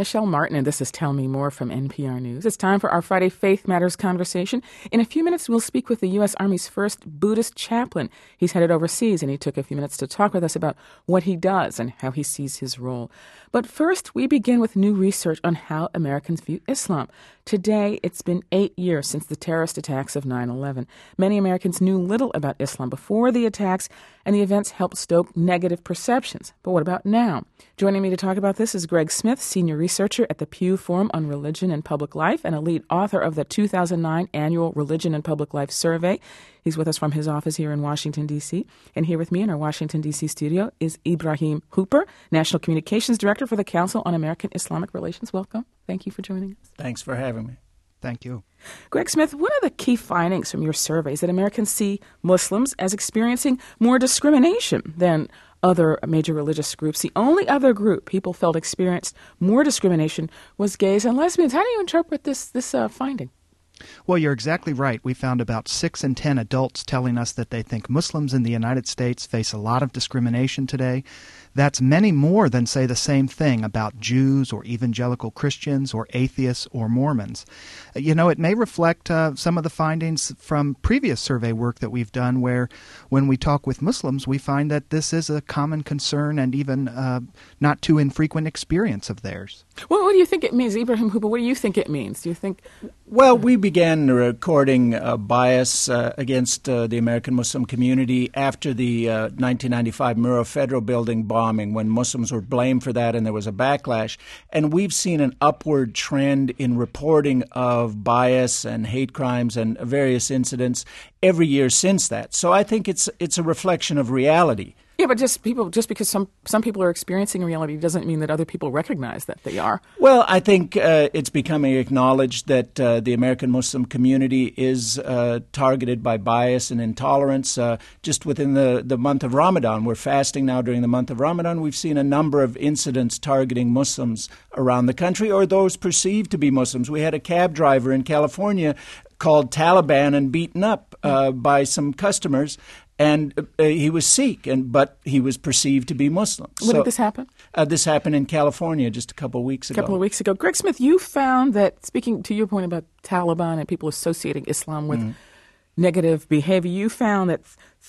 Michelle Martin, and this is Tell Me More from NPR News. It's time for our Friday Faith Matters conversation. In a few minutes, we'll speak with the U.S. Army's first Buddhist chaplain. He's headed overseas, and he took a few minutes to talk with us about what he does and how he sees his role. But first, we begin with new research on how Americans view Islam. Today, it's been 8 years since the terrorist attacks of 9/11. Many Americans knew little about Islam before the attacks, and the events helped stoke negative perceptions. But what about now? Joining me to talk about this is Greg Smith, senior researcher at the Pew Forum on Religion and Public Life and a lead author of the 2009 annual Religion and Public Life Survey. He's with us from his office here in Washington, D.C. And here with me in our Washington, D.C. studio is Ibrahim Hooper, National Communications Director for the Council on American-Islamic Relations. Welcome. Thank you for joining us. Thanks for having me. Thank you. Greg Smith, what are the key findings from your surveys that Americans see Muslims as experiencing more discrimination than other major religious groups? The only other group people felt experienced more discrimination was gays and lesbians. How do you interpret this finding? Well, you're exactly right. We found about 6 in 10 adults telling us that they think Muslims in the United States face a lot of discrimination today. That's many more than say the same thing about Jews or evangelical Christians or atheists or Mormons. It may reflect some of the findings from previous survey work that we've done where when we talk with Muslims, we find that this is a common concern and even not too infrequent experience of theirs. Well, what do you think it means, Ibrahim Hooper? What do you think it means? Do you think... Well, we began recording bias against the American Muslim community after the 1995 Murrah Federal Building bombing, when Muslims were blamed for that and there was a backlash. And we've seen an upward trend in reporting of bias and hate crimes and various incidents every year since that. So I think it's a reflection of reality. Yeah, but just because some people are experiencing reality doesn't mean that other people recognize that they are. Well, I think it's becoming acknowledged that the American Muslim community is targeted by bias and intolerance. Just within the month of Ramadan, we're fasting now during the month of Ramadan. We've seen a number of incidents targeting Muslims around the country or those perceived to be Muslims. We had a cab driver in California called Taliban and beaten up by some customers. And he was Sikh, but he was perceived to be Muslim. When did this happen? This happened in California just a couple of weeks ago. Greg Smith, you found that, speaking to your point about Taliban and people associating Islam with negative behavior, you found that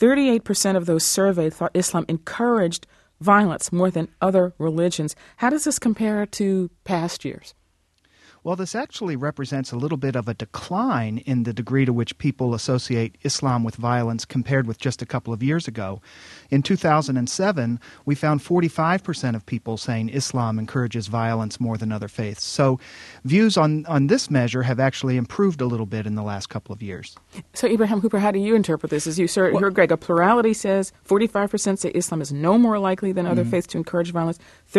38% of those surveyed thought Islam encouraged violence more than other religions. How does this compare to past years? Well, this actually represents a little bit of a decline in the degree to which people associate Islam with violence compared with just a couple of years ago. In 2007, we found 45% of people saying Islam encourages violence more than other faiths. So views on this measure have actually improved a little bit in the last couple of years. So, Ibrahim Hooper, how do you interpret this? As you heard Greg, a plurality says 45% say Islam is no more likely than other faiths to encourage violence.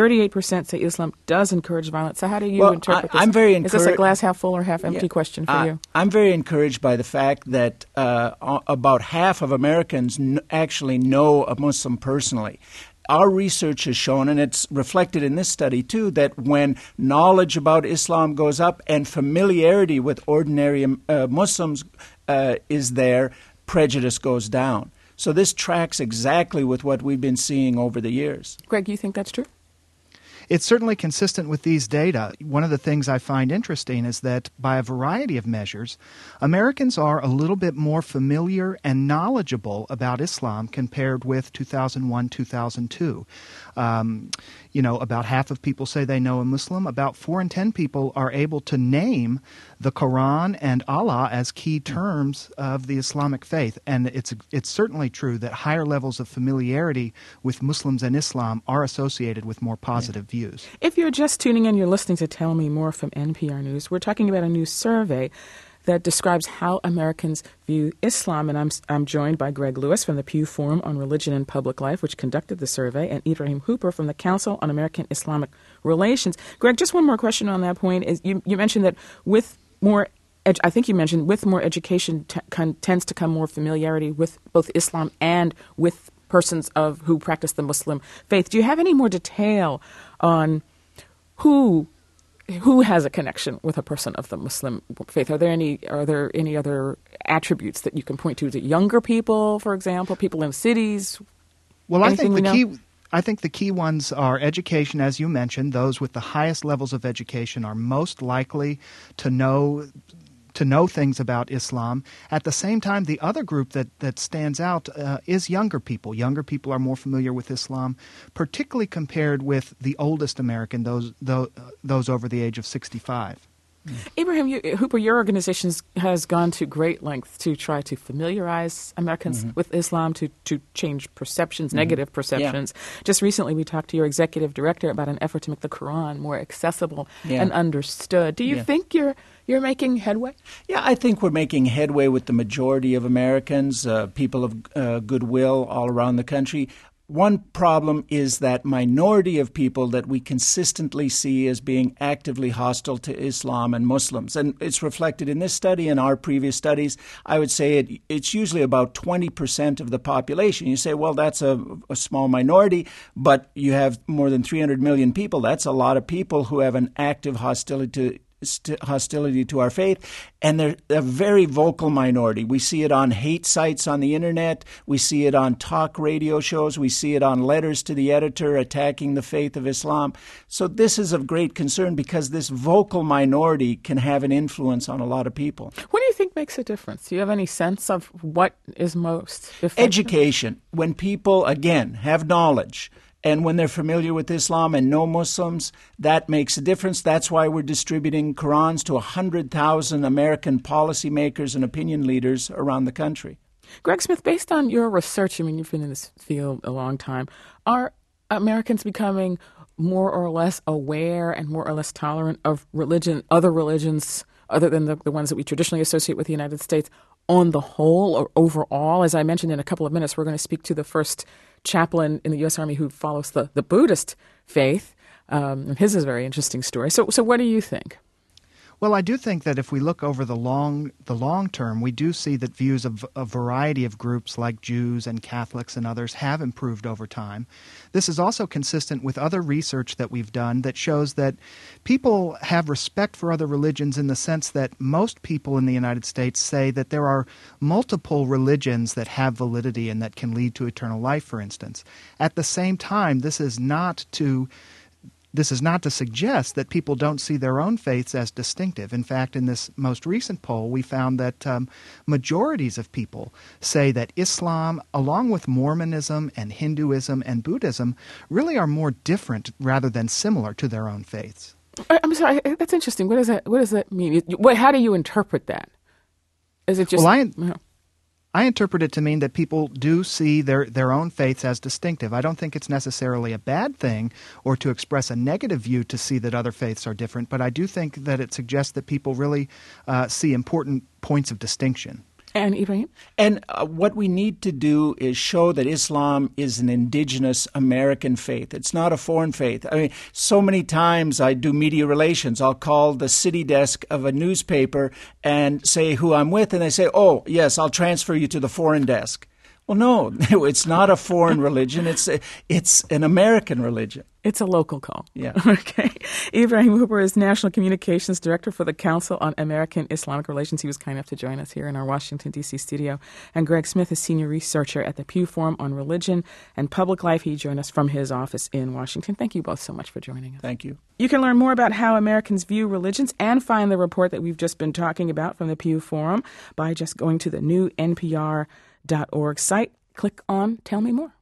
38% say Islam does encourage violence. So how do you interpret this? I'm very Is this a glass half full or half empty question for you? I'm very encouraged by the fact that about half of Americans actually know a Muslim personally. Our research has shown, and it's reflected in this study too, that when knowledge about Islam goes up and familiarity with ordinary Muslims is there, prejudice goes down. So this tracks exactly with what we've been seeing over the years. Greg, you think that's true? It's certainly consistent with these data. One of the things I find interesting is that by a variety of measures, Americans are a little bit more familiar and knowledgeable about Islam compared with 2001, 2002. About half of people say they know a Muslim. About 4 in 10 people are able to name the Quran and Allah as key terms of the Islamic faith. And it's certainly true that higher levels of familiarity with Muslims and Islam are associated with more positive views. If you're just tuning in, you're listening to Tell Me More from NPR News. We're talking about a new survey that describes how Americans view Islam. And I'm joined by Greg Lewis from the Pew Forum on Religion and Public Life, which conducted the survey, and Ibrahim Hooper from the Council on American-Islamic Relations. Greg, just one more question on that point. Is you mentioned that with more education tends to come more familiarity with both Islam and with persons who practice the Muslim faith. Do you have any more detail on who has a connection with a person of the Muslim faith? Are there any other attributes that you can point to? Is it younger people, for example, people in cities? Well, I think I think the key ones are education, as you mentioned. Those with the highest levels of education are most likely to know things about Islam. At the same time, the other group that stands out is younger people. Younger people are more familiar with Islam, particularly compared with the oldest American, those over the age of 65. Ibrahim Hooper, your organization has gone to great lengths to try to familiarize Americans with Islam, to change perceptions, negative perceptions. Yeah. Just recently we talked to your executive director about an effort to make the Quran more accessible and understood. Do you think you're making headway? Yeah, I think we're making headway with the majority of Americans, people of goodwill all around the country. One problem is that minority of people that we consistently see as being actively hostile to Islam and Muslims. And it's reflected in this study and our previous studies. I would say it's usually about 20% of the population. You say, well, that's a small minority, but you have more than 300 million people. That's a lot of people who have an active hostility to our faith, and they're a very vocal minority. We see it on hate sites on the internet. We see it on talk radio shows. We see it on letters to the editor attacking the faith of Islam. So this is of great concern because this vocal minority can have an influence on a lot of people. What do you think makes a difference? Do you have any sense of what is most effective? Education. When people, again, have knowledge, and when they're familiar with Islam and know Muslims, that makes a difference. That's why we're distributing Qurans to 100,000 American policymakers and opinion leaders around the country. Greg Smith, based on your research, I mean, you've been in this field a long time, are Americans becoming more or less aware and more or less tolerant of other religions, other than the ones that we traditionally associate with the United States, on the whole or overall? As I mentioned, in a couple of minutes, we're going to speak to the first chaplain in the U.S. Army who follows the Buddhist faith. His is a very interesting story. So what do you think? Well, I do think that if we look over the long term, we do see that views of a variety of groups like Jews and Catholics and others have improved over time. This is also consistent with other research that we've done that shows that people have respect for other religions in the sense that most people in the United States say that there are multiple religions that have validity and that can lead to eternal life, for instance. At the same time, this is not to suggest that people don't see their own faiths as distinctive. In fact, in this most recent poll, we found that majorities of people say that Islam, along with Mormonism and Hinduism and Buddhism, really are more different rather than similar to their own faiths. I'm sorry, that's interesting. What does that mean? How do you interpret that? Is it just... Well, I interpret it to mean that people do see their own faiths as distinctive. I don't think it's necessarily a bad thing or to express a negative view to see that other faiths are different, but I do think that it suggests that people really see important points of distinction. And Ibrahim? And what we need to do is show that Islam is an indigenous American faith. It's not a foreign faith. I mean, so many times I do media relations. I'll call the city desk of a newspaper and say who I'm with, and they say, oh, yes, I'll transfer you to the foreign desk. Well, no, it's not a foreign religion. It's an American religion. It's a local call. Yeah. Okay. Ibrahim Hooper is National Communications Director for the Council on American Islamic Relations. He was kind enough to join us here in our Washington, D.C. studio. And Greg Smith is Senior Researcher at the Pew Forum on Religion and Public Life. He joined us from his office in Washington. Thank you both so much for joining us. Thank you. You can learn more about how Americans view religions and find the report that we've just been talking about from the Pew Forum by just going to the new NPR.org site. Click on Tell Me More.